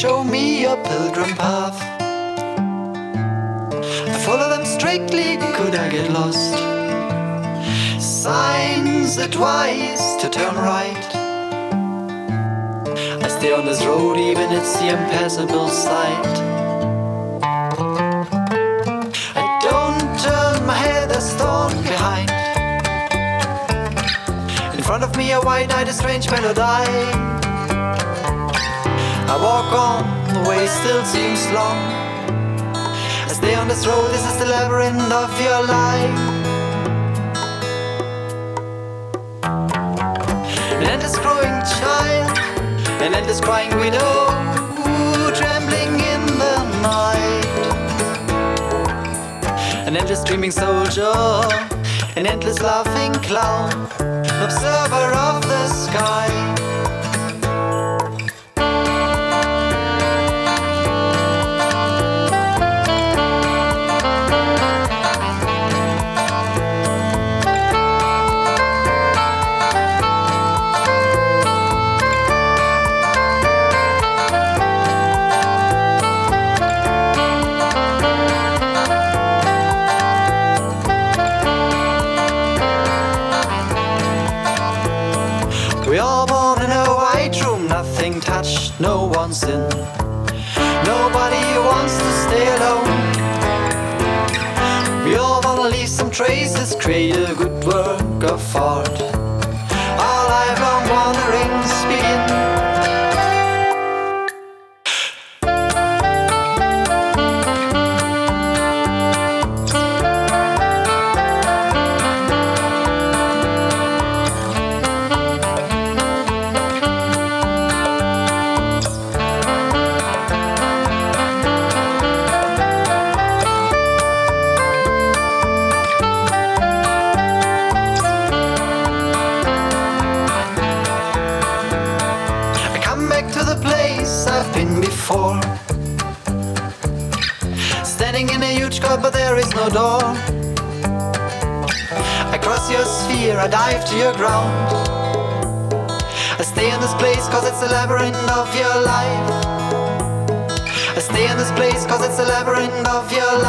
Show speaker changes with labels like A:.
A: show me your pilgrim path. I follow them strictly, could I get lost? Signs advise to turn right. I stay on this road even it's the impassable sight. I don't turn my head, there's thorn behind. In front of me a white night, a strange melody. I walk on, the way still seems long. I stay on this road, this is the labyrinth of your life. An endless growing child, an endless crying widow, trembling in the night. An endless dreaming soldier, an endless laughing clown, observer of the sky. We all born in a white room, nothing touched, no one's in. Nobody wants to stay alone. We all wanna leave some traces, create a good work of art. Our lifelong wanderings begin. I've been before, standing in a huge court but there is no door. I cross your sphere, I dive to your ground. I stay in this place cause it's the labyrinth of your life. I stay in this place cause it's the labyrinth of your